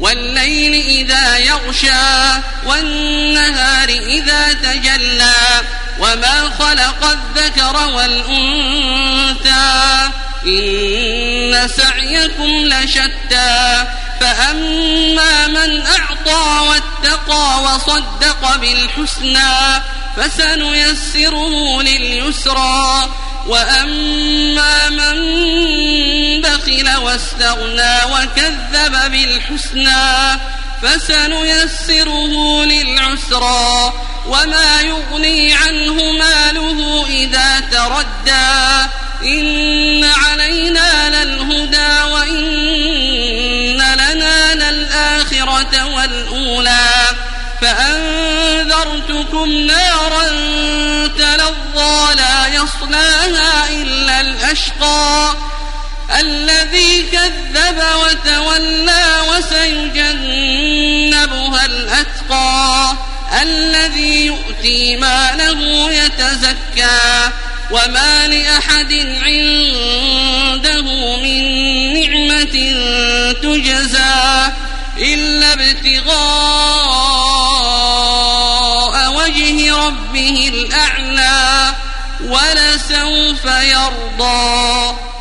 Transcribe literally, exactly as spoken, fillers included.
والليل إذا يغشى والنهار إذا تجلى وما خلق الذكر والأنثى إن سعيكم لشتى فأما من أعطى واتقى وصدق بالحسنى فسنيسره لليسرى وأما من بخل واستغنى وكذب بالحسنى فسنيسره للعسرى وما يغني عنه ماله إذا تردى إن علينا للهدى وإن لنا للآخرة والأولى فأنذرتكم نارا تلظى لا يصلاها إلا الأشقى الذي كذب وتولى وسيجنبها الأتقى الذي يؤتي ماله يتزكى وما لأحد عنده من نعمة تجزى إلا ابتغاء وجه ربه الأعلى ولسوف يرضى.